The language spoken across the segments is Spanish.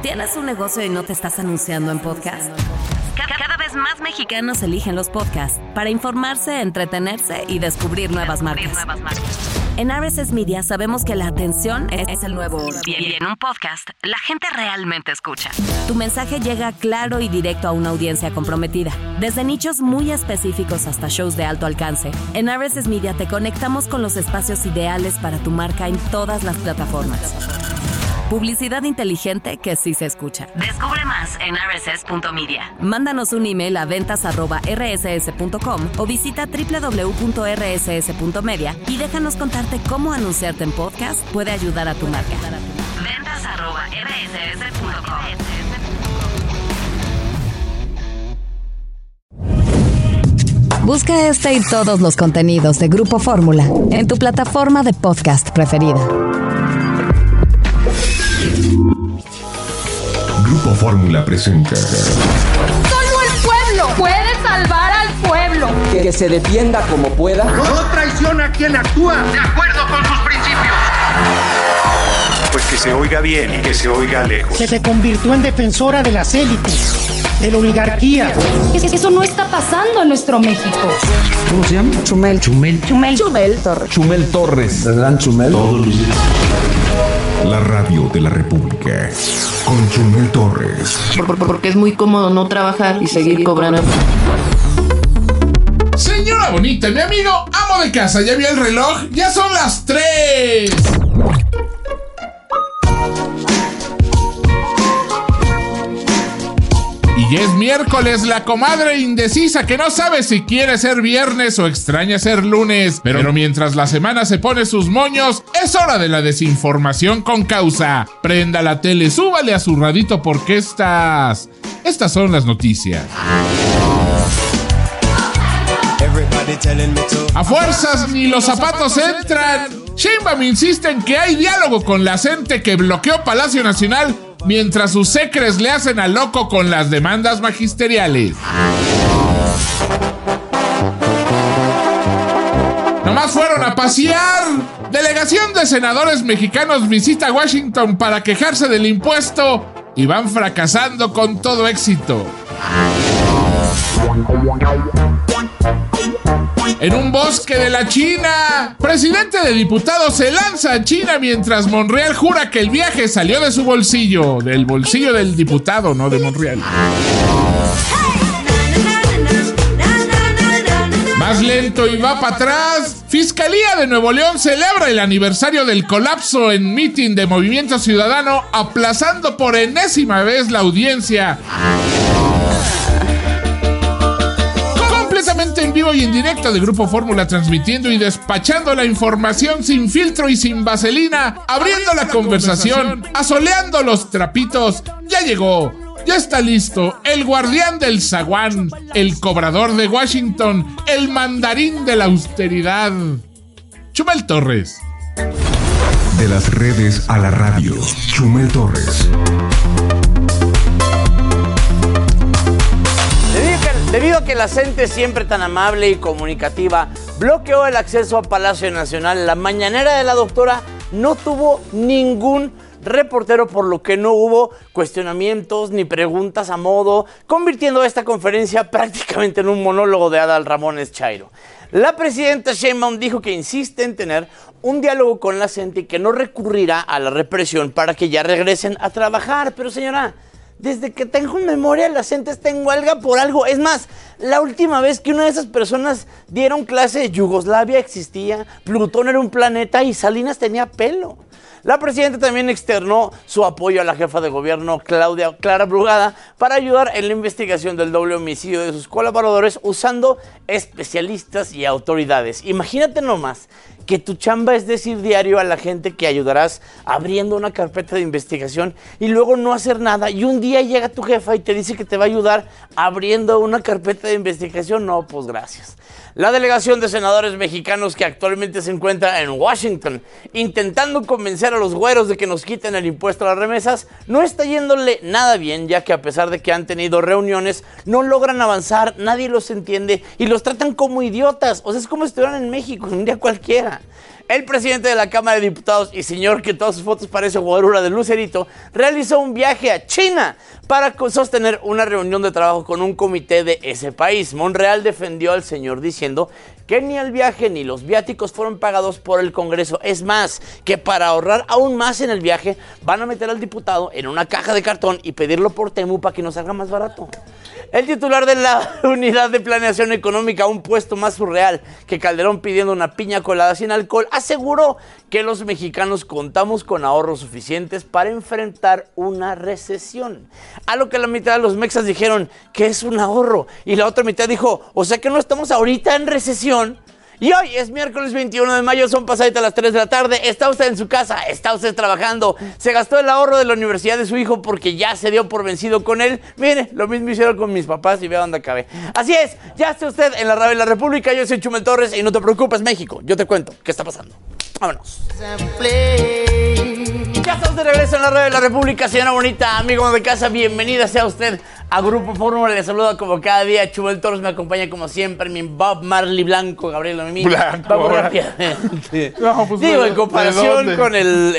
¿Tienes un negocio y no te estás anunciando en podcast? Cada vez más mexicanos eligen los podcasts para informarse, entretenerse y descubrir nuevas marcas. En RSS Media sabemos que la atención es el nuevo oro. Y en un podcast, la gente realmente escucha. Tu mensaje llega claro y directo a una audiencia comprometida. Desde nichos muy específicos hasta shows de alto alcance, en RSS Media te conectamos con los espacios ideales para tu marca en todas las plataformas. Publicidad inteligente que sí se escucha. Descubre más en rss.media. Mándanos un email a ventas@rss.com o visita www.rss.media y déjanos contarte cómo anunciarte en podcast puede ayudar a tu marca. ventas@rss.com. Busca este y todos los contenidos de Grupo Fórmula en tu plataforma de podcast preferida. Grupo Fórmula presenta. Solo el pueblo puede salvar al pueblo. Que se defienda como pueda. No traiciona a quien actúa de acuerdo con sus principios. Pues que se oiga bien y que se oiga lejos. Se convirtió en defensora de las élites, de la oligarquía. Eso no está pasando en nuestro México. ¿Cómo se llama? Chumel Torres. Chumel Torres. ¿El gran Chumel? Todos los días. La radio de la República con Chumel Torres. Porque es muy cómodo no trabajar y seguir cobrando. Señora bonita, mi amigo amo de casa, ¿ya vio el reloj? ¡Ya son las 3! Y ya es miércoles, la comadre indecisa que no sabe si quiere ser viernes o extraña ser lunes. Pero mientras la semana se pone sus moños, es hora de la desinformación con causa. Prenda la tele, súbale a su radito porque estas son las noticias. A fuerzas ni los zapatos entran. Sheinbaum insiste en que hay diálogo con la gente que bloqueó Palacio Nacional mientras sus secres le hacen al loco con las demandas magisteriales. Nomás fueron a pasear. Delegación de senadores mexicanos visita Washington para quejarse del impuesto y van fracasando con todo éxito. En un bosque de la China, presidente de diputados se lanza a China mientras Monreal jura que el viaje salió de su bolsillo. Del bolsillo del diputado, no de Monreal. Más lento y va para atrás. Fiscalía de Nuevo León celebra el aniversario del colapso en mitin de Movimiento Ciudadano, aplazando por enésima vez la audiencia. En vivo y en directo de Grupo Fórmula, transmitiendo y despachando la información sin filtro y sin vaselina, abriendo la conversación, asoleando los trapitos. Ya llegó, ya está listo, el guardián del zaguán, el cobrador de Washington, el mandarín de la austeridad, Chumel Torres. De las redes a la radio, Chumel Torres. Debido a que la gente, siempre tan amable y comunicativa, bloqueó el acceso a Palacio Nacional, la mañanera de la doctora no tuvo ningún reportero, por lo que no hubo cuestionamientos ni preguntas a modo, convirtiendo esta conferencia prácticamente en un monólogo de Adal Ramones Chairo. La presidenta Sheinbaum dijo que insiste en tener un diálogo con la gente y que no recurrirá a la represión para que ya regresen a trabajar. Pero señora, desde que tengo memoria, la gente está en huelga por algo. Es más, la última vez que una de esas personas dieron clase, Yugoslavia existía, Plutón era un planeta y Salinas tenía pelo. La presidenta también externó su apoyo a la jefa de gobierno, Clara Brugada, para ayudar en la investigación del doble homicidio de sus colaboradores usando especialistas y autoridades. Imagínate nomás que tu chamba es decir diario a la gente que ayudarás abriendo una carpeta de investigación y luego no hacer nada, y un día llega tu jefa y te dice que te va a ayudar abriendo una carpeta de investigación. No, pues gracias. La delegación de senadores mexicanos que actualmente se encuentra en Washington intentando convencer a los güeros de que nos quiten el impuesto a las remesas no está yéndole nada bien, ya que a pesar de que han tenido reuniones no logran avanzar, nadie los entiende y los tratan como idiotas. O sea, es como si estuvieran en México un día cualquiera. El presidente de la Cámara de Diputados y señor que todas sus fotos parece guarura de Lucerito, realizó un viaje a China para sostener una reunión de trabajo con un comité de ese país. Monreal defendió al señor diciendo que ni el viaje ni los viáticos fueron pagados por el Congreso. Es más, que para ahorrar aún más en el viaje, van a meter al diputado en una caja de cartón y pedirlo por Temu para que nos salga más barato. El titular de la Unidad de Planeación Económica, un puesto más surreal que Calderón pidiendo una piña colada sin alcohol, aseguró que los mexicanos contamos con ahorros suficientes para enfrentar una recesión. A lo que la mitad de los mexas dijeron que es un ahorro y la otra mitad dijo, o sea que no estamos ahorita en recesión. Y hoy es miércoles 21 de mayo, son pasaditas las 3 de la tarde, está usted en su casa, está usted trabajando, se gastó el ahorro de la universidad de su hijo porque ya se dio por vencido con él. Mire, lo mismo hicieron con mis papás y vea dónde acabé. Así es, ya está usted en la radio de la República, yo soy Chumel Torres y no te preocupes México, yo te cuento qué está pasando. Vámonos. Ya estamos de regreso en la radio de la República, señora bonita, amigo de casa, bienvenida sea usted a Grupo Fórmula. Le saluda como cada día Chumel Torres, me acompaña como siempre mi Bob Marley Blanco, Gabriel Mimi. Blanco. Vamos rápidamente. No, pues, digo, en comparación con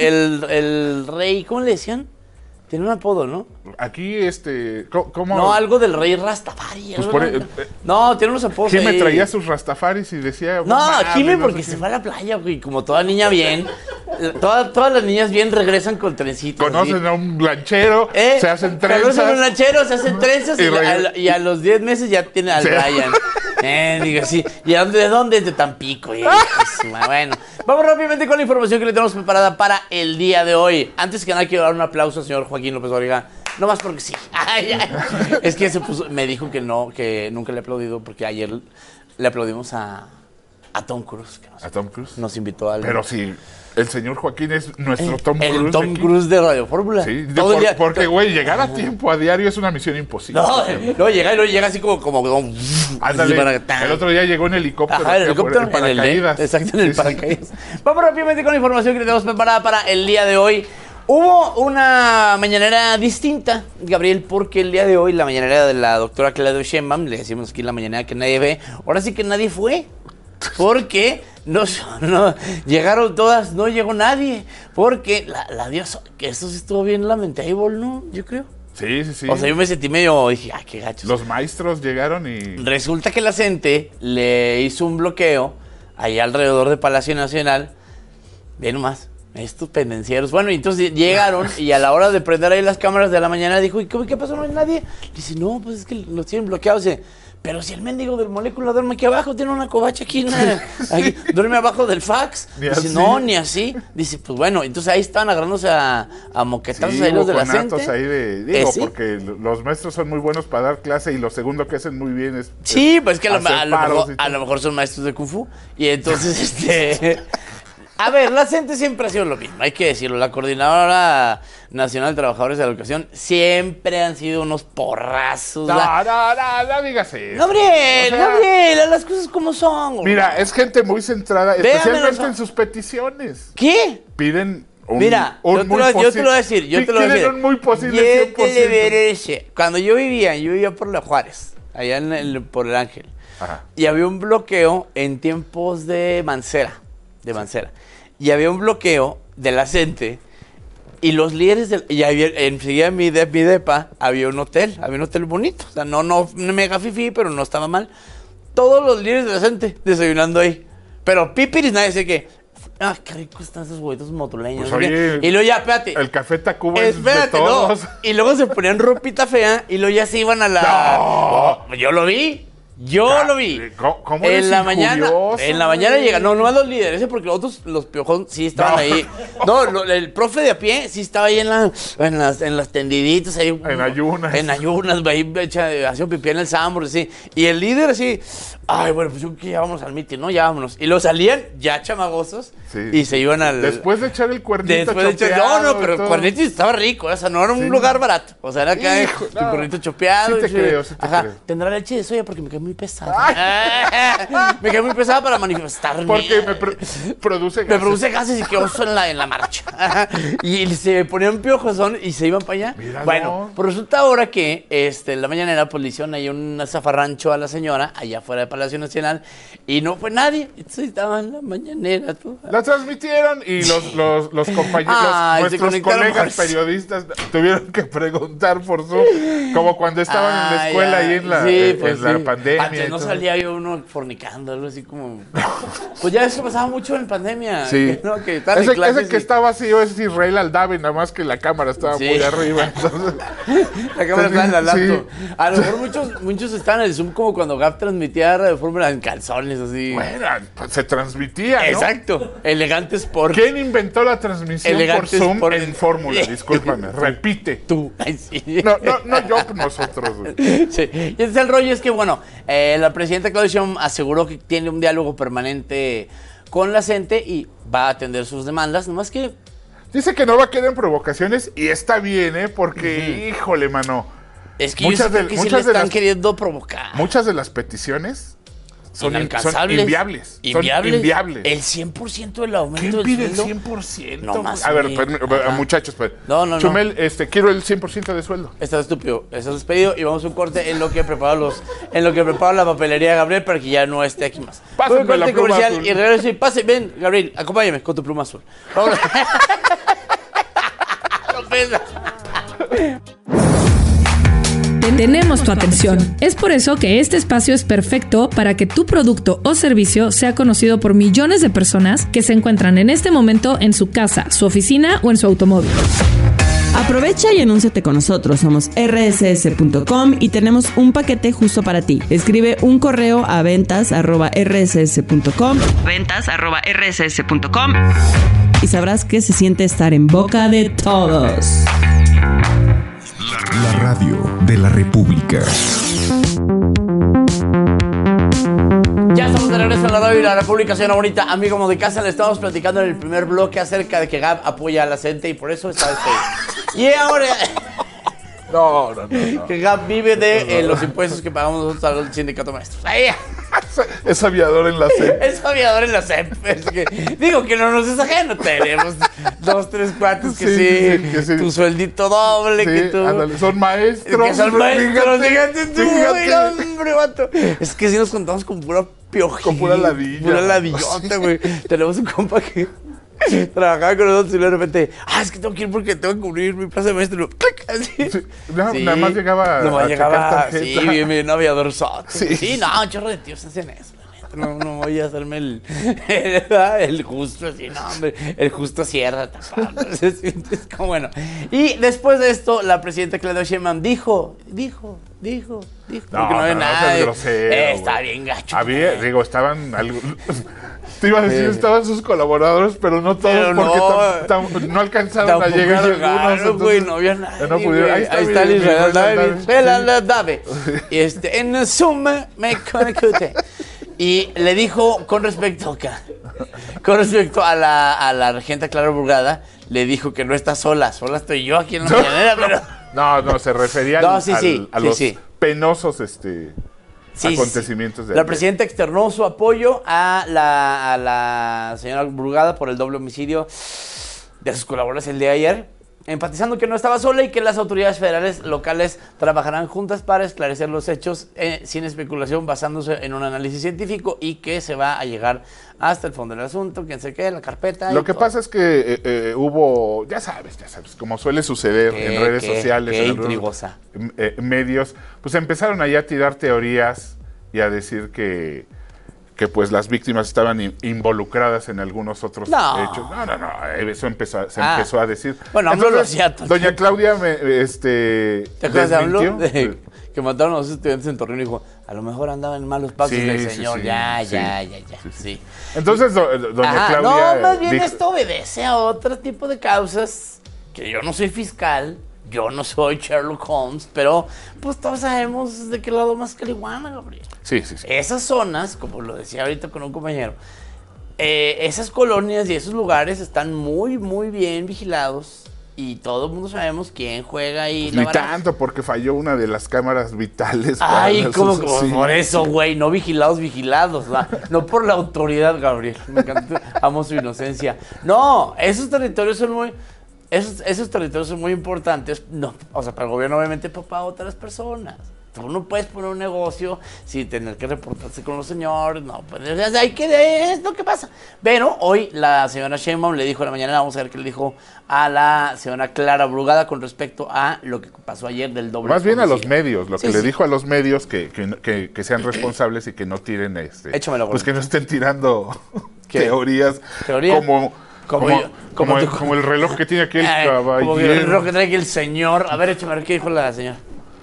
el rey, ¿cómo le decían? Tiene un apodo, ¿no? Aquí, ¿cómo? No, algo del rey Rastafari. Pues no, tiene unos apodos. Jimé traía sus Rastafaris y decía... No, Jimé porque se fue a la playa, güey, como toda niña bien. Todas las niñas bien regresan con trencitos. Conocen ¿sí? a un lanchero, se hacen trenzas. Conocen a un lanchero, se hacen trenzas y a los 10 meses ya tiene al Ryan. Digo, sí. ¿Y de dónde? De Tampico. Bueno, vamos rápidamente con la información que le tenemos preparada para el día de hoy. Antes que nada, quiero dar un aplauso al señor Joaquín López Dóriga. No más porque sí. Es que me dijo que no, que nunca le he aplaudido porque ayer le aplaudimos a Tom Cruise. ¿A Tom Cruise? Nos invitó al... Pero sí, el señor Joaquín es nuestro Tom Cruise. El Tom Cruise de Radio Fórmula. Sí, porque, güey, llegar a tiempo a diario es una misión imposible. No, llega así como ándale, el otro día llegó en helicóptero. Ajá, el helicóptero en paracaídas. Exacto, en el paracaídas. Vamos rápidamente con la información que le tenemos preparada para el día de hoy. Hubo una mañanera distinta, Gabriel, porque el día de hoy la mañanera de la doctora Claudia Sheinbaum, le decimos aquí la mañanera que nadie ve, ahora sí que nadie fue. Porque no llegaron todas, no llegó nadie. Porque la diosa, que eso sí estuvo bien lamentable, ¿no? Yo creo. Sí. O sea, yo me sentí medio, dije, ay, qué gachos. Los maestros llegaron y... Resulta que la gente le hizo un bloqueo ahí alrededor de Palacio Nacional. Ve nomás, estos pendencieros. Bueno, y entonces llegaron y a la hora de prender ahí las cámaras de la mañana dijo, ¿y qué pasó? ¿No hay nadie? Dice, no, pues es que los tienen bloqueados. Dice, pero si el mendigo del molécula duerme aquí abajo, tiene una covacha aquí, duerme abajo del fax. Dice, no, ni así. Dice, pues bueno, entonces ahí estaban agarrándose a moquetazos ahí los de la gente. Ahí ¿sí? Porque los maestros son muy buenos para dar clase y lo segundo que hacen muy bien es... Sí, pues que a lo mejor son maestros de Kung Fu. Y entonces, a ver, la gente siempre ha sido lo mismo, hay que decirlo. La Coordinadora Nacional de Trabajadores de la Educación siempre han sido unos porrazos. No digas eso. No, Gabriel, las cosas como son. Mira, es gente muy centrada, especialmente en sus peticiones. ¿Qué? Piden un Mira, yo te lo voy a decir. Quieren un muy posible 100%. Cuando yo vivía por la Juárez, allá por el Ángel. Ajá. Y había un bloqueo en tiempos de Mancera. Y había un bloqueo de la gente y los líderes enseguida en mi depa había un hotel bonito, o sea, no mega fifí, pero no estaba mal. Todos los líderes de la gente desayunando ahí, pero pipiris, nadie sé qué. Qué ricos están esos huevitos motuleños. Pues, oye, y luego ya, espérate. El café Tacuba es de todos. No. Y luego se ponían ropita fea y luego ya se iban a la... No. Yo lo vi. Lo vi. ¿Cómo en la mañana llegan, no más los líderes, porque los piojón sí estaban ahí. No, el profe de a pie sí estaba ahí en las tendiditas ahí. En ayunas, ahí haciendo pipí en el Sambor, así. Y el líder así, ay, bueno, pues yo que ya vamos al mitin, ¿no? Ya vámonos. Y luego salían ya chamagosos y se iban al... Después de echar el cuernito chopeado. Pero el cuernito estaba rico, o sea, no era un lugar barato. O sea, era acá el cuernito chopeado. Sí te creo. Tendrá leche de soya porque me cae muy pesada. Me quedé muy pesada para manifestarme. Porque produce gases. Me produce gases y qué oso en la marcha. Y se ponían piojosón y se iban para allá. Míralo. Bueno, pues resulta ahora que en la mañanera pues le hicieron ahí un zafarrancho a la señora allá afuera del Palacio Nacional y no fue nadie. Entonces estaba en la mañanera toda. La transmitieron y los compañeros, nuestros colegas periodistas tuvieron que preguntar por Zoom, como cuando estaban en la escuela ahí en la pandemia. Antes no salía yo uno fornicando, algo así como... Pues ya eso pasaba mucho en pandemia. Sí. ¿No? Que ese que estaba vacío es Israel Aldave, nada más que la cámara estaba muy arriba. Entonces... La cámara estaba en la laptop. Sí. A lo mejor muchos estaban en el Zoom como cuando Gap transmitía Radio Fórmula en calzones, así. Bueno, pues se transmitía, ¿no? Exacto. Elegante Sport. ¿Quién inventó la transmisión Elegante por Zoom Sport. en Fórmula? Discúlpame. Repite. Tú. Ay, sí. No, yo, nosotros. Sí. Y entonces el rollo es que, bueno, la presidenta Claudia Sheinbaum aseguró que tiene un diálogo permanente con la CENTE y va a atender sus demandas, nomás que... Dice que no va a quedar en provocaciones y está bien, porque, híjole, mano. Es que muchas yo sé que sí le están queriendo provocar. Muchas de las peticiones son inviables. Inviables. Son inviables. El 100% del aumento ¿Quién del pide sueldo? el 100%? No más. A ver, muchachos, No. Chumel, quiero el 100% de sueldo. Estás estúpido, estás despedido y vamos a un corte en lo que prepara la papelería de Gabriel para que ya no esté aquí más. Pásenme la pluma comercial azul. y regreso y pase, ven, Gabriel, acompáñame con tu pluma azul. Vamos. No pesa. Tenemos tu atención. Es por eso que este espacio es perfecto para que tu producto o servicio sea conocido por millones de personas que se encuentran en este momento en su casa, su oficina o en su automóvil. Aprovecha y anúnciate con nosotros. Somos rss.com y tenemos un paquete justo para ti. Escribe un correo a ventas@rss.com. ventas@rss.com. Y sabrás qué se siente estar en boca de todos. La radio de la República. Ya estamos de regreso en la radio de la República, señora bonita. Amigo como de casa, le estábamos platicando en el primer bloque acerca de que Gab apoya a la CENTE y por eso está Y ahora... No. Que Gab vive de los impuestos que pagamos nosotros al sindicato de maestros. Ahí. Es aviador en la CEP. Es aviador en la CEP. Es que, digo que no nos es ajeno. Tenemos 2, 3 cuates que sí. Tu sueldito doble. Sí, que tú. Ándale, son maestros. Que son maestros. Fíjate tú. Fíjate. Hombre, vato. Es que si nos contamos con pura piojita. Con pura ladilla. Pura ladillota, güey. Tenemos un compa que trabajaba con nosotros y de repente, es que tengo que ir porque tengo que cubrir mi plaza de maestro. Así. Sí. Nada más llegaba a checar tarjeta. Sí, bien aviador soto. Sí. No, un chorro de tíos hacen eso. No voy a hacerme el justo así, no, hombre. El justo cierra, es como bueno. Y después de esto, la presidenta Claudia Sheinbaum dijo. Porque no había nada. Está bien gacho. Estaban algo. Te iba a decir, estaban sus colaboradores, pero no todos, porque no alcanzaron a llegar algunos. Güey, no había nada. No pudieron. Ahí está el Israel Dave. En Zoom me conecté. Y le dijo con respecto a la regenta Clara Burgada, le dijo que no está sola estoy yo aquí en la mañanera, pero... No, se refería a los penosos acontecimientos de la presidenta externó su apoyo a la señora Burgada por el doble homicidio de sus colaboradores el día de ayer, enfatizando que no estaba sola y que las autoridades federales locales trabajarán juntas para esclarecer los hechos sin especulación, basándose en un análisis científico y que se va a llegar hasta el fondo del asunto, quien se quede, la carpeta. Lo que pasa es que hubo, ya sabes, como suele suceder en redes sociales, en medios, pues empezaron allá a tirar teorías y a decir que pues las víctimas estaban involucradas en algunos otros hechos. No, eso empezó a decir. Bueno, AMLO lo hacía todo. Doña Claudia ¿Te acuerdas de AMLO? Que mataron a los estudiantes en Torreón y dijo, a lo mejor andaban en malos pasos del señor. Sí. Entonces, doña Claudia no, más bien esto obedece a otro tipo de causas, que yo no soy fiscal, yo no soy Sherlock Holmes, pero pues todos sabemos de qué lado más calihuana, Gabriel. Sí. Esas zonas, como lo decía ahorita con un compañero, esas colonias y esos lugares están muy, muy bien vigilados y todo el mundo sabemos quién juega ahí. Pues ni tanto, porque falló una de las cámaras vitales. Ay, como por eso, güey, no vigilados, no por la autoridad, Gabriel. Me encanta, amo su inocencia. No, esos territorios son muy importantes, no, o sea, para el gobierno obviamente, pero para otras personas. Tú no puedes poner un negocio sin tener que reportarse con los señores, no, pues es lo que pasa. Pero hoy la señora Sheinbaum le dijo en la mañana, vamos a ver qué le dijo a la señora Clara Brugada con respecto a lo que pasó ayer del doble. Más bien a los medios, lo que le dijo a los medios que sean responsables y que no tiren Échamelo, pues que no estén tirando teorías como el reloj que tiene aquí el caballero. Como el reloj que trae aquí el señor. A ver, échame a ver qué dijo la señora.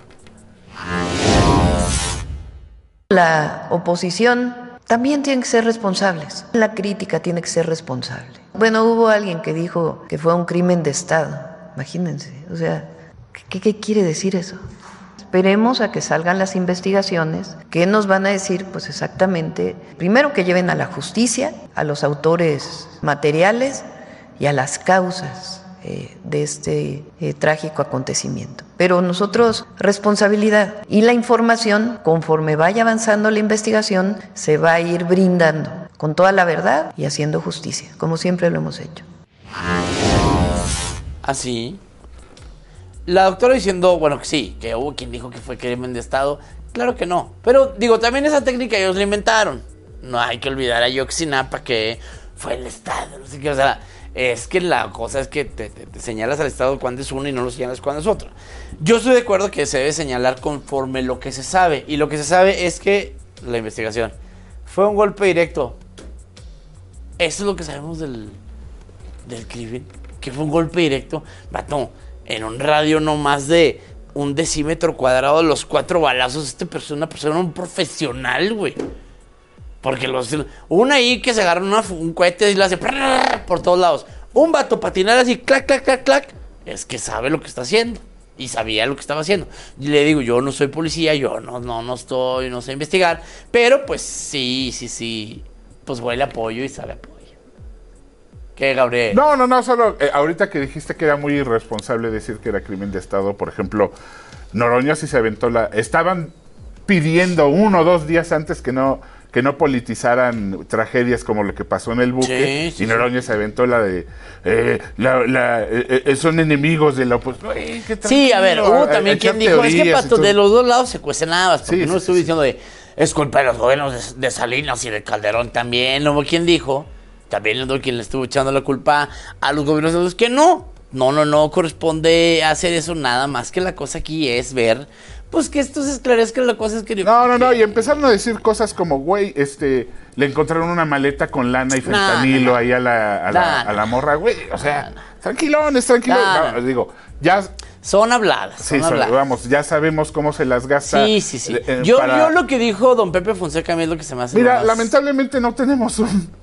La oposición también tiene que ser responsables. La crítica tiene que ser responsable. Bueno, hubo alguien que dijo que fue un crimen de Estado. Imagínense. O sea, ¿qué quiere decir eso? Esperemos a que salgan las investigaciones. ¿Qué nos van a decir? Pues exactamente, primero que lleven a la justicia a los autores materiales y a las causas de este trágico acontecimiento. Pero nosotros, responsabilidad, y la información, conforme vaya avanzando la investigación, se va a ir brindando con toda la verdad y haciendo justicia, como siempre lo hemos hecho. ¿Así? La doctora diciendo, bueno, que sí, que hubo quien dijo que fue crimen de Estado. Claro que no. Pero, digo, también esa técnica ellos la inventaron. No hay que olvidar a Ayotzinapa que fue el Estado, no sé qué, o sea, es que la cosa es que te señalas al Estado cuando es uno y no lo señalas cuando es otro. Yo estoy de acuerdo que se debe señalar conforme lo que se sabe. Y lo que se sabe es que la investigación fue un golpe directo. Eso es lo que sabemos del crimen. Que fue un golpe directo. Vato, en un radio no más de 1 decímetro cuadrado, los 4 balazos. Una persona, un profesional, güey. Porque una ahí que se agarra un cohete y lo hace por todos lados. Un vato patinar así, clac, clac, clac, clac. Es que sabe lo que está haciendo. Y sabía lo que estaba haciendo. Y le digo, yo no soy policía, yo no sé investigar. Pero pues sí. Pues huele apoyo y sabe apoyo. ¿Qué, Gabriel? No, solo ahorita que dijiste que era muy irresponsable decir que era crimen de Estado, por ejemplo, Noroña sí se aventó estaban pidiendo 1 o 2 días antes que no politizaran tragedias como lo que pasó en el buque, y Noroña se aventó la de son enemigos de la oposición. Sí, a ver, hubo también quien dijo, es que Pato, de los dos lados se cuestionabas, porque no estuve diciendo es culpa de los gobiernos de Salinas y de Calderón también, hubo quien dijo, también hubo quien le estuvo echando la culpa a los gobiernos de los que no corresponde hacer eso, nada más que la cosa aquí es ver pues que esto se esclarezca, la cosa es que... No, y empezaron a decir cosas como, güey, le encontraron una maleta con lana y fentanilo ahí a la morra, güey, o sea, tranquilones. Digo, ya... Son habladas, vamos, ya sabemos cómo se las gasta. Sí. Yo lo que dijo don Pepe Fonseca a mí es lo que se me hace. Mira, lamentablemente no tenemos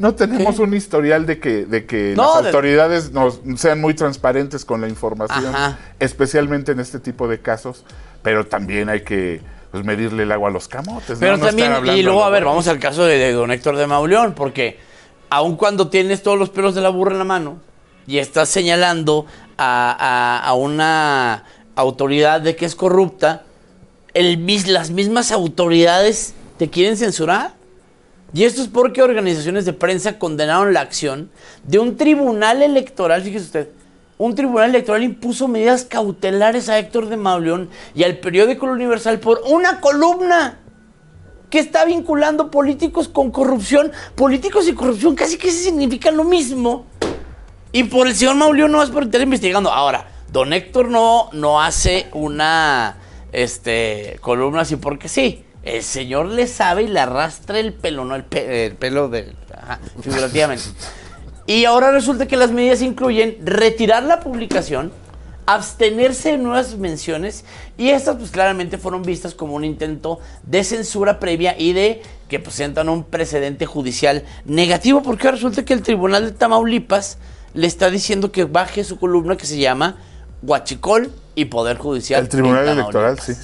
un historial de que las autoridades sean muy transparentes con la información, especialmente en este tipo de casos, pero también hay que medirle el agua a los camotes. Pero también, y luego, a ver, vamos al caso de don Héctor de Mauleón, porque aun cuando tienes todos los pelos de la burra en la mano y estás señalando a una autoridad de que es corrupta, las mismas autoridades te quieren censurar. Y esto es porque organizaciones de prensa condenaron la acción de un tribunal electoral. Fíjese usted, un tribunal electoral impuso medidas cautelares a Héctor de Mauleón y al periódico El Universal por una columna que está vinculando políticos con corrupción. Políticos y corrupción casi que significan lo mismo. Y por el señor Mauleón no es por estar investigando. Ahora, don Héctor no hace una columna así porque sí. El señor le sabe y le arrastra el pelo, no el pelo figurativamente. Y ahora resulta que las medidas incluyen retirar la publicación, abstenerse de nuevas menciones, y estas pues claramente fueron vistas como un intento de censura previa y de que presentan un precedente judicial negativo, porque resulta que el Tribunal de Tamaulipas le está diciendo que baje su columna que se llama Huachicol y Poder Judicial. El Tribunal Electoral, sí.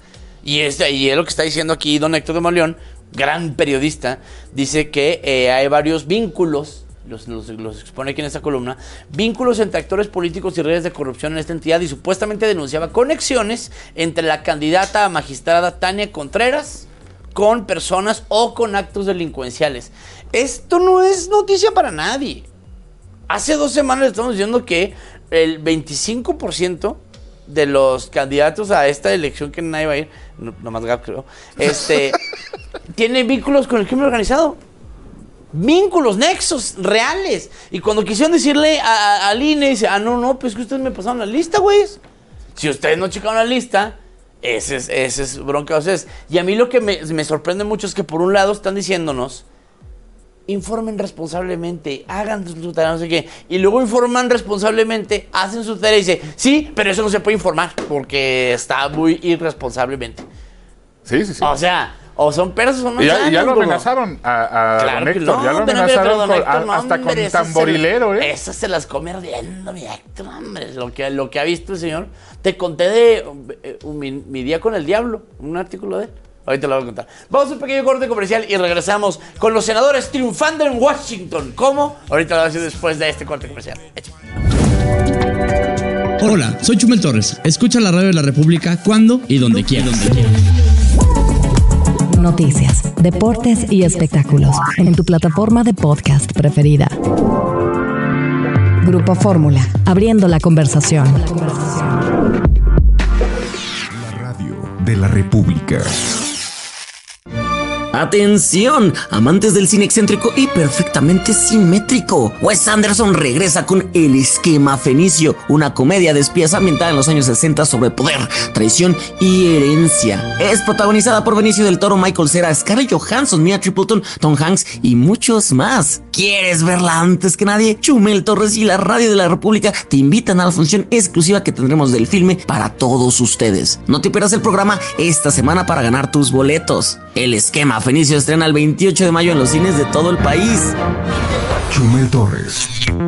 Y es lo que está diciendo aquí don Héctor de Mauleón, gran periodista, dice que hay varios vínculos los expone aquí en esta columna, vínculos entre actores políticos y redes de corrupción en esta entidad, y supuestamente denunciaba conexiones entre la candidata a magistrada Tania Contreras con personas o con actos delincuenciales. Esto no es noticia para nadie. Hace 2 semanas le estamos diciendo que el 25% de los candidatos a esta elección, que nadie va a ir, nomás Gab creo, tiene vínculos con el crimen organizado. Vínculos, nexos reales. Y cuando quisieron decirle al INE, dice, no, pues que ustedes me pasaron la lista, güey. Si ustedes no checaron la lista, ese es bronca de ustedes. Y a mí lo que me sorprende mucho es que por un lado están diciéndonos, informen responsablemente, hagan su tarea, no sé qué. Y luego informan responsablemente, hacen su tarea y dice, sí, pero eso no se puede informar porque está muy irresponsablemente. Sí. O sea, o son perros o no. Ya lo amenazaron a claro Héctor, no, ya lo amenazaron Héctor, hasta con tamborilero, Esas se las come ardiendo, mi Héctor, hombre, lo que ha visto el señor. Te conté de mi día con el diablo, un artículo de él. Ahorita lo voy a contar. Vamos a un pequeño corte comercial y regresamos con los senadores triunfando en Washington. ¿Cómo? Ahorita lo voy a decir después de este corte comercial. Hola, soy Chumel Torres. Escucha la radio de la República cuando y donde quieras. Noticias, deportes y espectáculos en tu plataforma de podcast preferida. Grupo Fórmula, abriendo la conversación. La radio de la República. ¡Atención! Amantes del cine excéntrico y perfectamente simétrico. Wes Anderson regresa con El Esquema Fenicio, una comedia de espías ambientada en los años 60 sobre poder, traición y herencia. Es protagonizada por Benicio del Toro, Michael Cera, Scarlett Johansson, Mia Tripleton, Tom Hanks y muchos más. ¿Quieres verla antes que nadie? Chumel Torres y la Radio de la República te invitan a la función exclusiva que tendremos del filme para todos ustedes. No te pierdas el programa esta semana para ganar tus boletos. El Esquema Fenicio estrena el 28 de mayo en los cines de todo el país. Chumel Torres.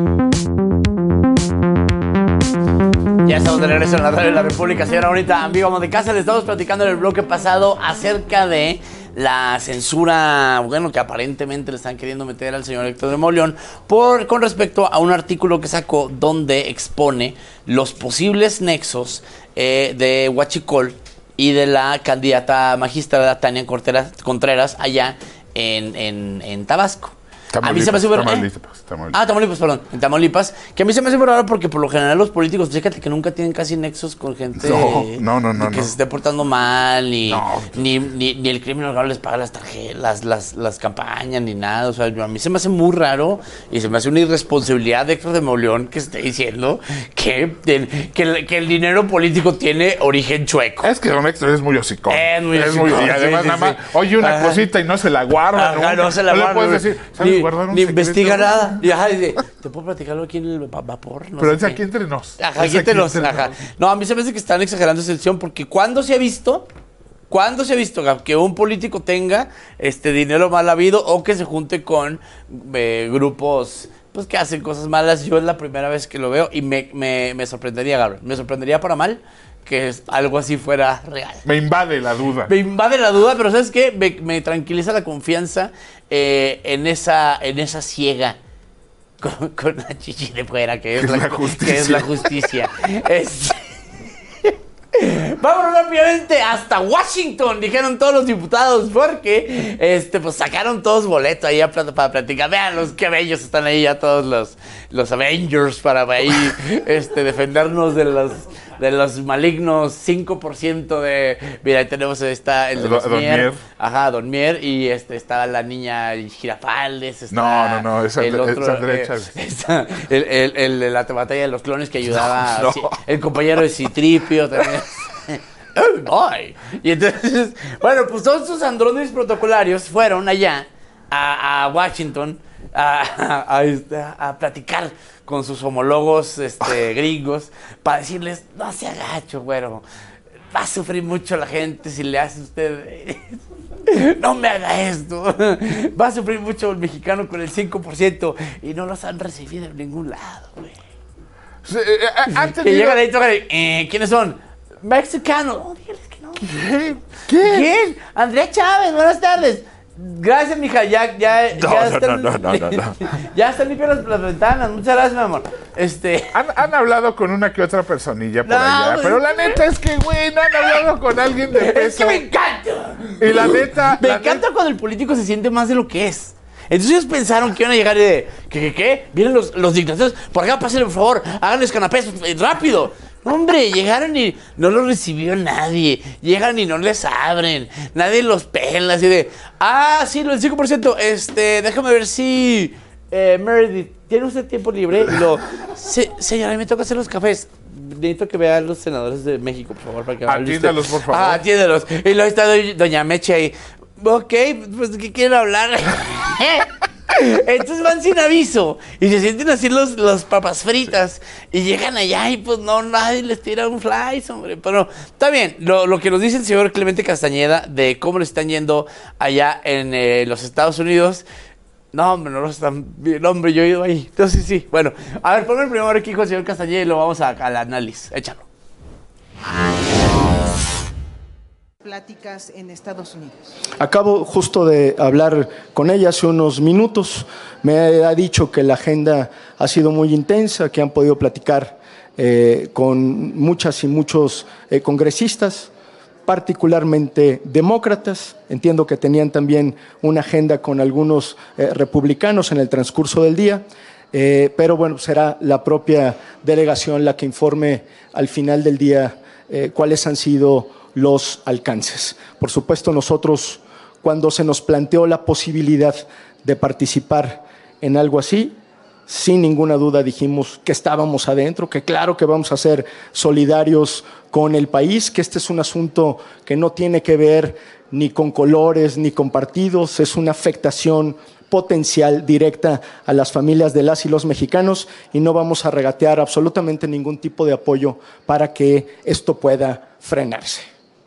Ya estamos de regreso en la Radio de la República, señora bonita, amigo, amo de casa. Le estamos platicando en el bloque pasado acerca de la censura, bueno, que aparentemente le están queriendo meter al señor Héctor de Mauleón con respecto a un artículo que sacó donde expone los posibles nexos de Huachicol y de la candidata magistrada Tania Contreras allá en Tabasco. A mí se me hace Tamaulipas, perdón, en Tamaulipas, que a mí se me hace muy raro porque por lo general los políticos, fíjate que nunca tienen casi nexos con gente que se esté portando mal, ni el crimen organizado les paga las tarjetas, las campañas, ni nada. O sea, a mí se me hace muy raro y se me hace una irresponsabilidad de Héctor de Mauleón que esté diciendo que el dinero político tiene origen chueco. Es que don Héctor es muy hocicón. Y además nada más oye una cosita y no se la guarda. No se la guarda. Le puedes decir, ni investiga nada. Y dice, ¿te puedo platicarlo aquí en el vapor? No, pero es aquí entre nos. Aquí entre nos. No, a mí se me hace que están exagerando esa sección porque ¿cuándo se ha visto, que un político tenga dinero mal habido o que se junte con grupos pues que hacen cosas malas? Yo es la primera vez que lo veo y me sorprendería, Gabriel. Me sorprendería para mal que algo así fuera real. Me invade la duda, pero ¿sabes qué? Me tranquiliza la confianza en esa ciega con la chichi de fuera, que es la justicia. Vámonos rápidamente hasta Washington, dijeron todos los diputados, porque pues sacaron todos boletos ahí para platicar. Vean qué bellos están ahí ya todos los Avengers para ahí defendernos de los malignos 5% de... Mira, ahí tenemos el de los Don Mier. Ajá, Don Mier. Y está la niña Girafaldes. No, es Andrés Chávez. Está el de la batalla de los clones que ayudaba. No. El compañero de Citripio también. Y entonces, bueno, pues todos estos androides protocolarios fueron allá a Washington a platicar con sus homólogos gringos para decirles, no se agacho, güero, va a sufrir mucho la gente si le hace usted no me haga esto, va a sufrir mucho el mexicano con el 5% y no los han recibido en ningún lado, güey. Que llegan ahí y tocan, ¿quiénes son? Mexicanos. No, dígales que no. ¿Quién? Andrea Chávez, buenas tardes. Gracias, mija, ya están ya están limpias las ventanas. Muchas gracias, mi amor. Han hablado con una que otra personilla por allá, pero la neta es que, güey, no han hablado con alguien de peso. Es que me encanta. Y la neta... Me encanta cuando el político se siente más de lo que es. Entonces ellos pensaron que iban a llegar de... ¿Qué? Vienen los dictadores. Por acá, pásenle, por favor. Háganles canapés, rápido. Hombre, llegaron y no los recibió nadie. Llegan y no les abren. Nadie los pela, así de... sí, el 5%. Déjame ver si... Meredith, ¿tiene usted tiempo libre? Y señora, me toca hacer los cafés. Necesito que vea a los senadores de México, por favor, para que atiéndalos, por favor. Atiéndalos. Y luego está doña Meche ahí. Ok, pues, ¿qué quieren hablar? Entonces van sin aviso y se sienten así los papas fritas y llegan allá y pues no, nadie les tira un fly, hombre. Pero está bien, lo que nos dice el señor Clemente Castañeda de cómo le están yendo allá en los Estados Unidos. No, hombre, no lo están bien, hombre, yo he ido ahí. Entonces sí, bueno, a ver, ponme el primero aquí con el señor Castañeda y lo vamos al análisis, échalo. Pláticas en Estados Unidos. Acabo justo de hablar con ella hace unos minutos. Me ha dicho que la agenda ha sido muy intensa, que han podido platicar con muchas y muchos congresistas, particularmente demócratas. Entiendo que tenían también una agenda con algunos republicanos en el transcurso del día. Pero bueno, será la propia delegación la que informe al final del día cuáles han sido los alcances. Por supuesto, nosotros, cuando se nos planteó la posibilidad de participar en algo así, sin ninguna duda dijimos que estábamos adentro, que claro que vamos a ser solidarios con el país, que este es un asunto que no tiene que ver ni con colores ni con partidos, es una afectación potencial directa a las familias de las y los mexicanos y no vamos a regatear absolutamente ningún tipo de apoyo para que esto pueda frenarse.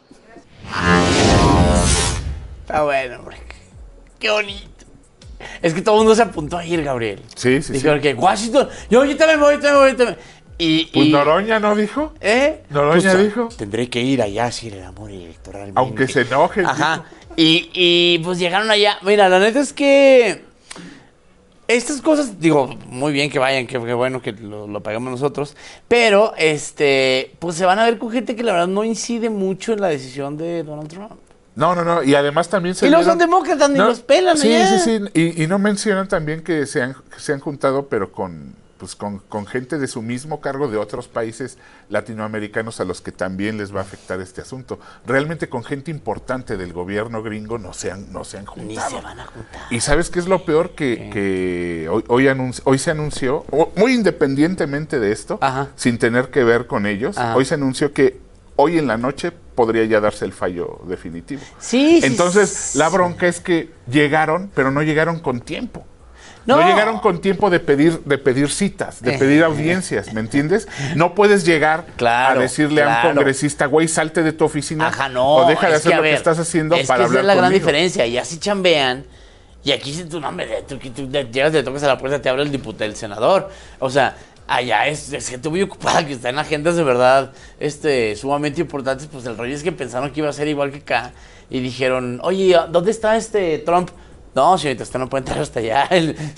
Está bueno, hombre. Qué bonito. Es que todo el mundo se apuntó a ir, Gabriel. Sí. Dijeron que Washington, yo también voy. Pues Noroña no dijo. Noroña pues, dijo. Tendré que ir allá si el amor electoral. Aunque se enoje. Ajá. Y pues llegaron allá. Mira, la neta es que estas cosas, digo, muy bien que vayan, que bueno que lo pagamos nosotros, pero pues se van a ver con gente que la verdad no incide mucho en la decisión de Donald Trump. No, y además también se y no son demócratas, ni los pelan allá. Sí, y no mencionan también que se han juntado, pero con gente de su mismo cargo de otros países latinoamericanos a los que también les va a afectar este asunto. Realmente con gente importante del gobierno gringo no se han juntado. Ni se van a juntar. Y ¿sabes qué es lo peor? Que hoy se anunció, muy independientemente de esto, sin tener que ver con ellos, hoy se anunció que hoy en la noche podría ya darse el fallo definitivo. Entonces, la bronca es que llegaron, pero no llegaron con tiempo. No llegaron con tiempo de pedir citas, de pedir audiencias, ¿me entiendes? No puedes llegar a decirle a un congresista, güey, salte de tu oficina o deja de hacer lo que estás haciendo para hablar conmigo. Esa es la gran diferencia, y así chambean, y aquí si tu nombre, tú llegas, le tocas a la puerta, te abre el senador, o sea, allá es gente muy ocupada que está en agendas de verdad sumamente importantes. Pues el rollo es que pensaron que iba a ser igual que acá y dijeron, oye, ¿dónde está Trump? No, señorita, usted no puede entrar hasta allá.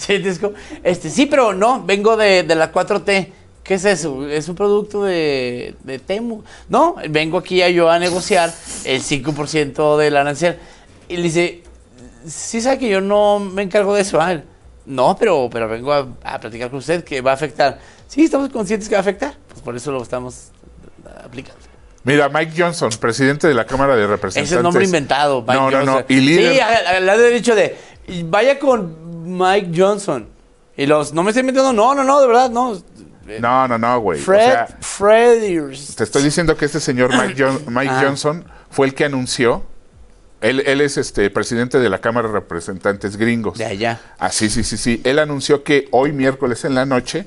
Sí, pero no, vengo de la 4T. ¿Qué es eso? Es un producto de Temu. No, vengo aquí yo a negociar el 5% del arancel. Y le dice, sí sabe que yo no me encargo de eso. No, pero vengo a platicar con usted que va a afectar. Sí, estamos conscientes que va a afectar. Pues por eso lo estamos aplicando. Mira, Mike Johnson, presidente de la Cámara de Representantes. Ese es nombre inventado, Mike Johnson. No. Y líder... Sí, le han dicho vaya con Mike Johnson. Y no me estoy metiendo, no, de verdad, no. No, güey. Fred. Te estoy diciendo que este señor Mike Johnson fue el que anunció. Él es presidente de la Cámara de Representantes gringos. De allá. Sí. Él anunció que hoy, miércoles en la noche,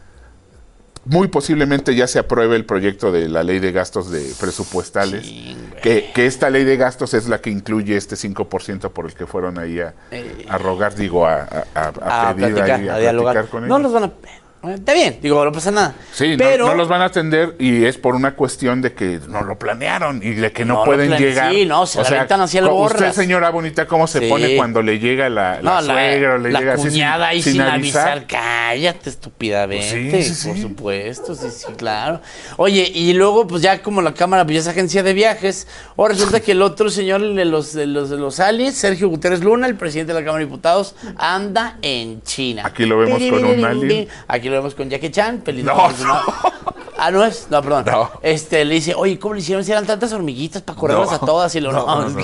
muy posiblemente ya se apruebe el proyecto de la ley de gastos presupuestales, que esta ley de gastos es la que incluye este 5% por el que fueron ahí a rogar, a pedir, platicar, a dialogar con ellos. No los van a... Está bien, digo, no pasa nada. Sí, pero no los van a atender y es por una cuestión de que no lo planearon y de que no pueden llegar. Sí, no, se la aventan hacia el borras. Usted, señora bonita, ¿cómo se pone cuando le llega la suegra o le llega así cuñada ahí sin avisar? Cállate, estúpidamente. Pues sí. Por supuesto, sí, claro. Oye, y luego, pues ya como la cámara, pues ya es agencia de viajes. Ahora resulta que el otro señor de los aliens, Sergio Gutiérrez Luna, el presidente de la Cámara de Diputados, anda en China. Aquí lo vemos con un alien. Aquí lo vemos con Jackie Chan, No. No es. No, perdón. No. Le dice, oye, ¿cómo le hicieron? Si eran tantas hormiguitas para correrlas a todas. Y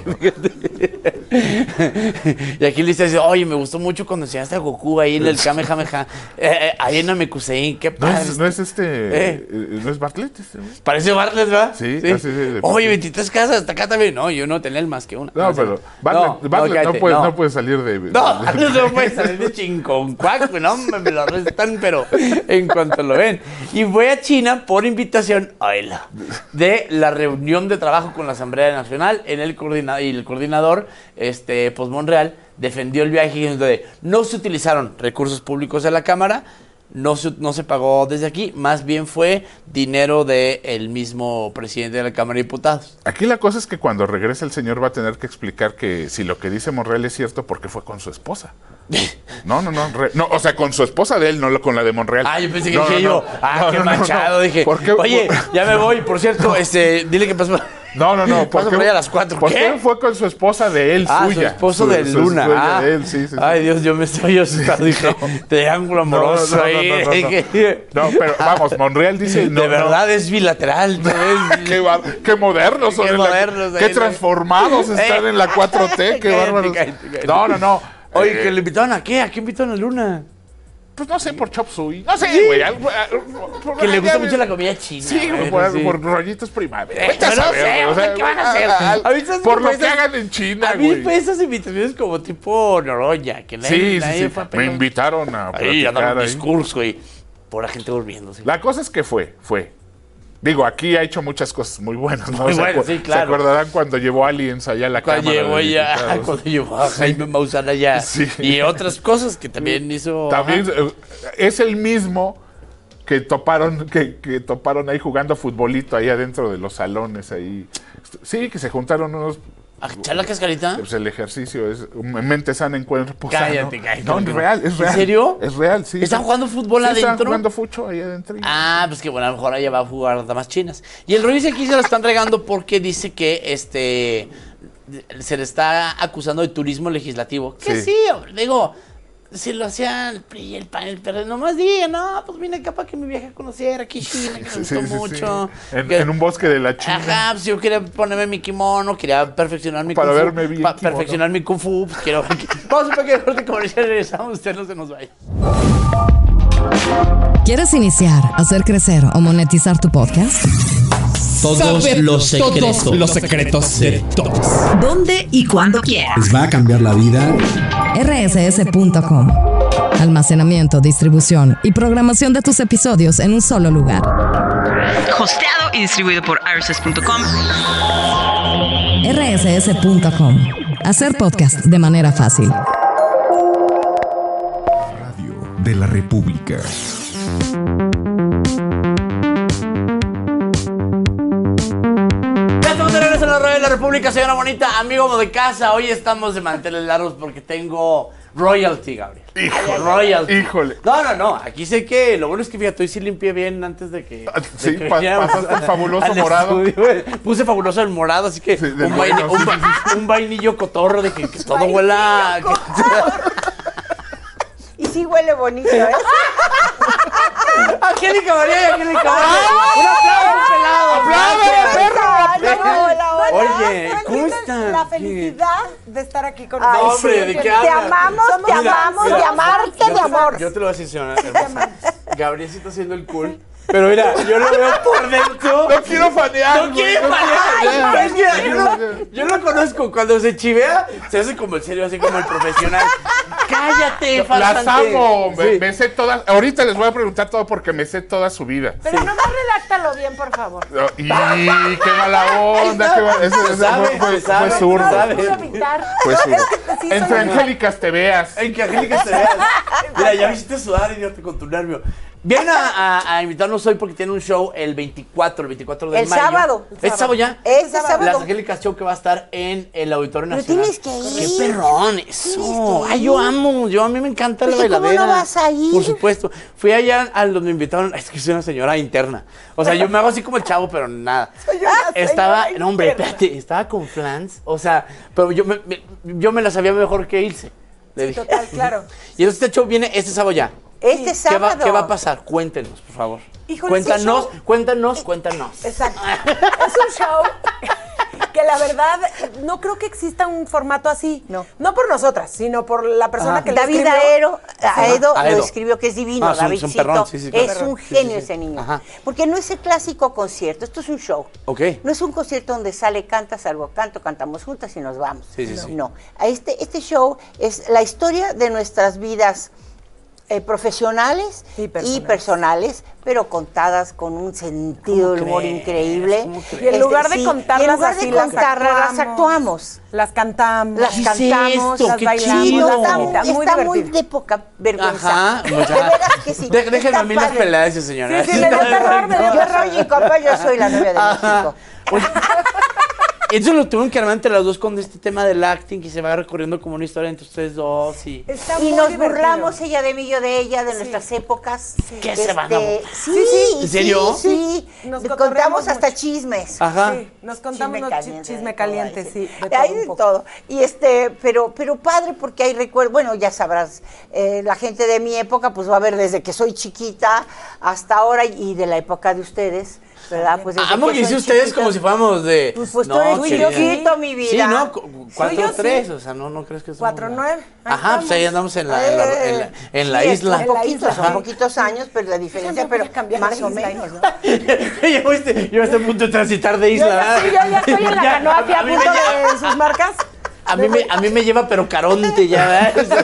y aquí le dice, oye, me gustó mucho cuando enseñaste a Goku ahí en el Kamehameha. Ahí en Namekusein, qué padre. No es Bartlett este, ¿no? Parece Bartlett, ¿verdad? Sí. Oye, 23 casas, hasta acá también. No, yo no tenía más que una. No, pero Bartlett no puede salir de... No puede salir de Chinconcuac, no, me lo arrestan, pero en cuanto lo ven. Y voy a China por invitación de la reunión de trabajo con la Asamblea Nacional y el coordinador, pues Monreal, defendió el viaje diciendo de no se utilizaron recursos públicos de la Cámara, no se pagó desde aquí, más bien fue dinero del mismo presidente de la Cámara de Diputados. Aquí la cosa es que cuando regrese el señor va a tener que explicar que si lo que dice Monreal es cierto, porque fue con su esposa. No, o sea, con su esposa de él, no con la de Monreal. Yo pensé que dije yo, qué manchado, dije, oye, ya me voy, por cierto, dile que pasó. No. Paso por allá a las 4. ¿Por qué fue con su esposa de él, suya? Su esposo de Luna. De él, sí. Ay, Dios, yo me estoy asustado. Dije, triángulo amoroso ahí. No, pero vamos, Monreal dice... de verdad es bilateral. Qué modernos son. Qué transformados están en la 4T. Qué bárbaros. No. Oye, ¿que le invitaron a qué? ¿A qué invitaron a Luna? Pues no sé, por chop suey. No sé, güey. Que le gusta mucho la comida china. Sí, por rollitos primavera. No sé, ¿qué van a hacer? Por lo que hagan en China, güey. A mí fue esas invitaciones como tipo Noroña. Que nadie fue a me invitaron a ahí a dar un discurso y por la gente durmiéndose. La cosa es que fue. Digo, aquí ha hecho muchas cosas muy buenas, ¿no? Muy buenas, sí, claro. ¿Se acordarán cuando llevó aliens allá a la Cámara de Diputados? Cuando llevó a Jaime Maussan allá. Sí. Y otras cosas que también hizo... También es el mismo que toparon ahí jugando futbolito ahí adentro de los salones ahí. Sí, que se juntaron unos... ¿A echar la cascarita? Pues el ejercicio es mente sana en cuerpo sano. Cállate. No, es real. ¿En serio? Es real, sí. ¿Están jugando fútbol adentro? Están jugando fucho ahí adentro. Pues que bueno, a lo mejor allá va a jugar damas chinas. Y el rollo dice aquí se lo están regando porque dice que se le está acusando de turismo legislativo. Que sí, hombre, digo... Si lo hacía el PRI, el PAN, el PRD, nomás digan, pues vine acá para que mi viaje conociera aquí China, que me gustó mucho. En un bosque de la China. Pues yo quería ponerme mi kimono, quería perfeccionar mi para kung fu. Verme bien perfeccionar mi kung fu, pues quiero... Vamos a un pequeño corte comercial y regresamos, usted no se nos vaya. ¿Quieres iniciar, hacer crecer o monetizar tu podcast? Todos los secretos de todos. ¿Dónde y cuándo quieras? Les va a cambiar la vida. rss.com. Almacenamiento, distribución y programación de tus episodios en un solo lugar. Hosteado y distribuido por rss.com. rss.com. Hacer podcast de manera fácil. Radio de la República. En la radio de la República, señora bonita, amigo de casa. Hoy estamos de manteles largos porque tengo royalty, Gabriel. Híjole. No. Aquí sé que lo bueno es que fíjate, hoy sí limpié bien antes de que. Sí, pasaste el fabuloso morado. Puse fabuloso el morado, así que un vainillo cotorro de que todo huela. Y sí huele bonito, ¿eh? Angélica María. Un aplauso, pelado. Hola. Oye, ¿cómo están? La felicidad de estar aquí con nosotros. No, hombre, ¿de qué hablas? Te amamos, de amarte, de amor. Yo te lo voy a decir, señora hermosa. Gabriel sí está haciendo el cool. Pero mira, yo lo veo por dentro. No quiero fanear. Yo lo conozco. Cuando se chivea, se hace como el serio, así como el profesional. Cállate, farsante. Las amo. Me sé todas. Ahorita les voy a preguntar todo porque me sé toda su vida. Pero nomás redáctalo bien, por favor. Y qué mala onda. Fue zurdo. Fue zurdo. Entre Angélicas te veas. En que Angélicas te veas. Mira, ya me hiciste sudar, idiota, con tu nervio. Vienen a invitarnos hoy porque tienen un show el 24 de mayo. El sábado. ¿Es sábado ya? Es sábado. Las Angélicas Show que va a estar en el Auditorio Nacional. Tienes que ir. ¡Qué perrón eso! Ay, yo amo. A mí me encanta la bailadera. ¿Cómo no vas a ir? Por supuesto. Fui allá a donde me invitaron. Es que soy una señora interna. O sea, yo me hago así como el chavo, pero nada. No, hombre, espérate. Estaba con flans. O sea, pero yo me la sabía mejor que Ilse. Le dije. Total, claro. Y entonces este show viene este sábado ya. Este sábado. ¿Qué va a pasar? Cuéntenos, por favor. Híjole, cuéntanos. Exacto. Es un show que la verdad no creo que exista un formato así. No por nosotras, sino por la persona que lo David escribió. Aedo lo escribió, que es divino. Davidcito. Es un perrón, sí, es un genio ese niño. Ajá. Porque no es el clásico concierto, esto es un show. Ok. No es un concierto donde sale, canta, salgo, canto, cantamos juntas y nos vamos. Sí. No. Este show es la historia de nuestras vidas profesionales y personales, pero contadas con un sentido del humor increíble. Y en lugar de contarlas así, las actuamos. Las cantamos. Las cantamos, las bailamos. Está muy de poca vergüenza. Ajá. De veras que sí. Déjenme a mí las peladas, señora. Sí, me dio terror, yo soy la novia de México. Eso lo tuvieron que armar entre las dos con este tema del acting y se va recorriendo como una historia entre ustedes dos. Y nos burlamos, ella de mí, yo de ella, de nuestras épocas. ¿Qué se van a burlar? Sí. ¿En serio? Sí. Nos contamos hasta chismes. Ajá. Sí, nos contamos chisme caliente, sí. Hay de todo. Y pero padre porque hay recuerdos. Bueno, ya sabrás, la gente de mi época pues va a ver desde que soy chiquita hasta ahora y de la época de ustedes. ¿Verdad? Pues amo que dice ustedes como si fuéramos de. Pues tú eres chiquito, mi vida. Sí, ¿no? 4-3, o sea, no crees que somos. 4-9. Ajá, pues ahí andamos en la isla. Son poquitos años, pero la diferencia, pero más o menos, ¿no? Yo estoy a punto de transitar de isla. Yo ya estoy en la canoa, a punto de sus marcas. A mí me lleva, pero Caronte ya, ¿verdad?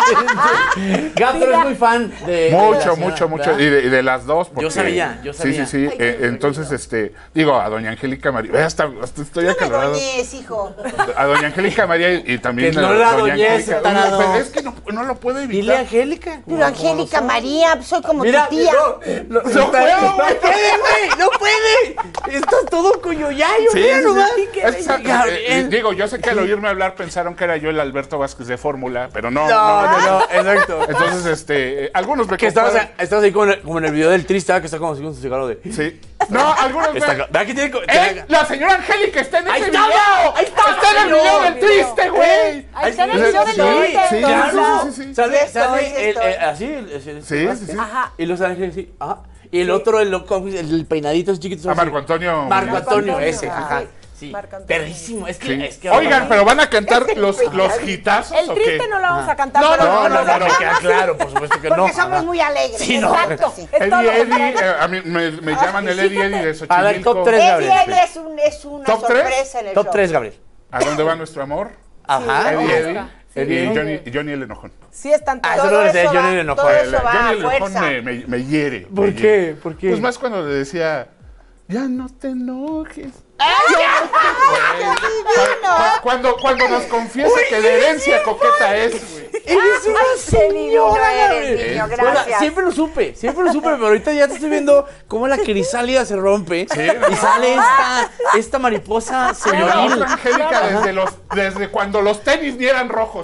Gab, tú eres muy fan de... Mucho. Y de las dos. Porque, yo sabía. Sí. Entonces, digo, a doña Angélica María... Hasta estoy acalorado. No me doñes, hijo. A doña Angélica María y también a doña Angélica. Pero es que no lo puedo evitar. Dile Angélica. Pero Angélica María, soy como tu tía. No puede. Estás todo coyoyayo. Mira nomás. Digo, yo sé que al oírme hablar pensaron que era yo el Alberto Vázquez de Fórmula, pero no. No, exacto. Entonces, algunos me estabas ahí como en el video del triste, que está como así con su cigarro de... Sí. No, algunos La señora Angélica está en ese video. Ahí está en el video del triste, güey. Ahí está en el video del triste. Sí, claro. Sí. Sale así. Sí. Ajá. Y los ángeles así. Ajá. Y el otro, el peinadito chiquito. Marco Antonio. Marco Antonio, ese. Ajá. Sí, perrísimo. Es que oigan, pero van a cantar los hitazos. El triste no lo vamos a cantar. No, queda claro, por supuesto que no. Porque somos muy alegres. Sí, no. Exacto. Eddie, a mí me llaman el Eddie de Xochimilco. A ver, top 3, Gabriel. Eddie es una sorpresa en el show. Top 3, Gabriel. ¿A dónde va nuestro amor? Ajá. Eddie y Johnny el Enojón. Sí, están todos. Eso no lo sé, Johnny el Enojón. Johnny el Enojón me hiere. ¿Por qué? Pues más cuando le decía, ya no te enojes. Cuando nos confiesa que la herencia coqueta es, güey. Eres una señora, niño, gracias. Siempre lo supe, pero ahorita ya te estoy viendo cómo la crisálida se rompe y sale esta mariposa señoril. Angélica desde cuando los tenis ni eran rojos.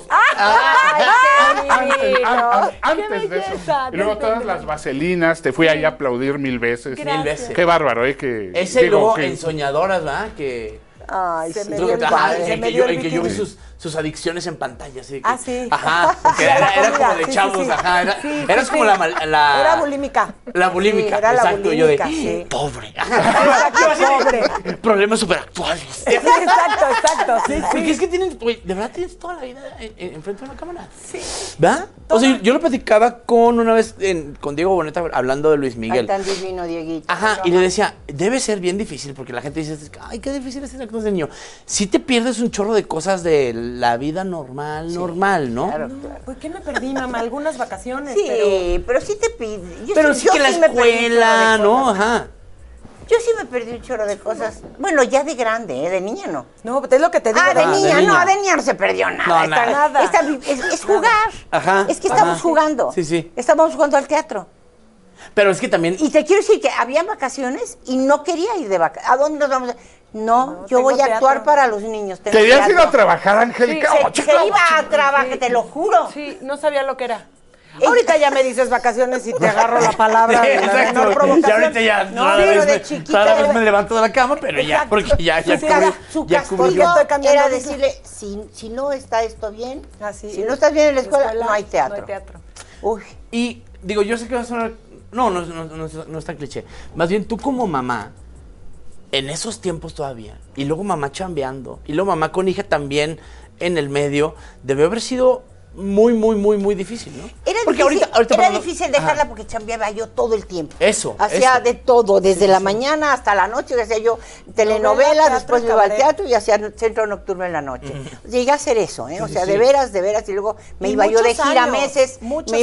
Antes de eso. Y luego todas las vaselinas, te fui ahí a aplaudir 1000 veces. 1000 veces. Qué bárbaro, Ese luego en Soñadoras, ¿verdad? Que... Ay, se me dio el padre. En que yo vi sus adicciones en pantalla, así que, sí. Ajá, porque era como de chavos, sí. Ajá, eras como la era bulímica. La bulímica, era exacto, bulímica, yo de sí. pobre. Pobre. Problemas súper actuales. Exacto, sí. Porque es que de verdad tienes toda la vida enfrente de una cámara. Sí. ¿verdad? O sea, yo lo platicaba una vez con Diego Boneta hablando de Luis Miguel. Ay, tan divino, Dieguito. Ajá, y le decía, debe ser bien difícil, porque la gente dice, ay, qué difícil es ser actor de niño. Si te pierdes un chorro de cosas de la vida normal, ¿no? Claro. ¿Por qué me perdí, mamá? Algunas vacaciones, pero sí te pides. Pero sí que la escuela, ¿no? Ajá. Yo sí me perdí un chorro de cosas. Bueno, ya de grande, de niña no. No, es lo que te digo. De niña no se perdió nada. No, nada. Es jugar. Ajá. Es que estamos jugando. Sí. Estamos jugando al teatro. Pero es que también... Y te quiero decir que había vacaciones y no quería ir de vacaciones. ¿A dónde nos vamos? No, yo voy a actuar para los niños. ¿Querías ir a trabajar, Angélica? Sí, se iba a trabajar, te lo juro. Sí, no sabía lo que era. Ahorita ya me dices vacaciones y te agarro la palabra de la Exacto. menor provocación. Y ahorita ya No, pero de chiquita cada vez me levanto de la cama, pero ya, porque ya su ya castigo era decirle, si no está esto bien, si no estás bien en la escuela, no hay teatro. Uy. Y digo, yo sé que va a sonar... No es tan cliché. Más bien tú como mamá, en esos tiempos todavía, y luego mamá chambeando, y luego mamá con hija también en el medio, debe haber sido muy difícil, ¿no? Era porque difícil, ahorita era difícil dejarla porque chambeaba yo todo el tiempo. Eso. Hacía de todo, desde la mañana hasta la noche, hacía yo telenovela, después me iba al teatro y hacía centro nocturno en la noche. Llegué a hacer eso, ¿eh? O sea, de veras, y luego me iba yo de gira meses,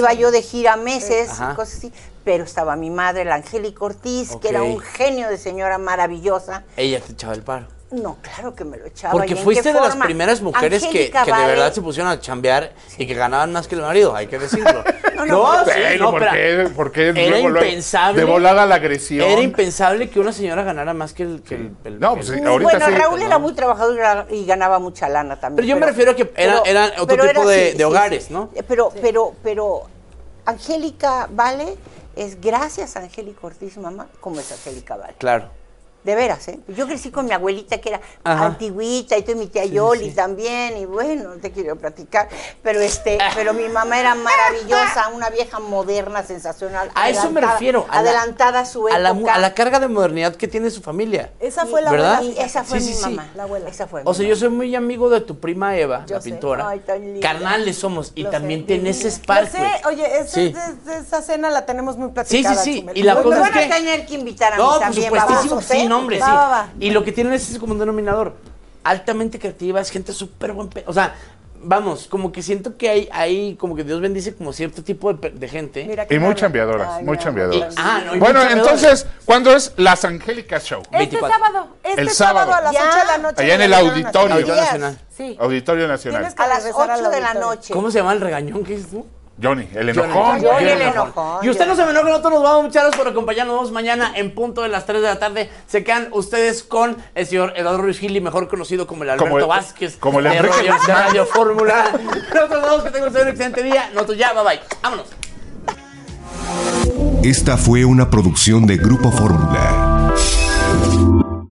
cosas así. Pero estaba mi madre, la Angélica Ortiz, que era un genio de señora maravillosa. Ella te echaba el paro. No, claro que me lo echaba. Porque fuiste de las primeras mujeres que de verdad se pusieron a chambear y que ganaban más que el marido, hay que decirlo. porque era impensable. De volada la agresión. Era impensable que una señora ganara más que el no, pues ahorita bueno, Raúl era muy trabajador y ganaba mucha lana también. Pero yo me refiero a que eran otro tipo de hogares, ¿no? Pero Angélica Vale es gracias a Angélica Ortiz, mamá, como es Angélica Vale. Claro. De veras, ¿eh? Yo crecí con mi abuelita que era antigüita y tú y mi tía Yoli también, y bueno, te quiero platicar, pero pero mi mamá era maravillosa, una vieja moderna, sensacional. A eso me refiero. Adelantada a su época. A la carga de modernidad que tiene su familia. Esa fue la ¿verdad? Y esa fue mi mamá. La abuela. Esa fue o sea, yo soy muy amigo de tu prima Eva, la pintora. Ay, tan linda. Carnales somos, y también tenés Spark. Oye, esa cena la tenemos muy platicada. Sí. Y la cosa es que... van a tener que invitar a mí también. Por supuestísimo, sí, hombre, sí. Va. Y lo que tienen es como un denominador. Altamente creativa, es gente súper buen o sea, vamos, como que siento que hay como que Dios bendice como cierto tipo de gente. Y muy chambeadoras, muy chambeadoras. Bueno, entonces, ¿cuándo es Las Angélicas Show? Este sábado a las 8 de la noche. Allá en el Auditorio Nacional. Sí. Auditorio Nacional. A las 8 de la noche. ¿Cómo se llama el regañón que dices tú? Johnny, el enojón. Johnny el enojón. Y usted no se me enoje, nosotros nos vamos, muchas gracias por acompañarnos. Nos vemos mañana en punto de las 3 de la tarde. Se quedan ustedes con el señor Eduardo Ruiz Gili, mejor conocido como el Alberto Vázquez. Como el de Radio Fórmula. Nosotros vamos, que tengan ustedes un excelente día. Nosotros ya, bye. Vámonos. Esta fue una producción de Grupo Fórmula.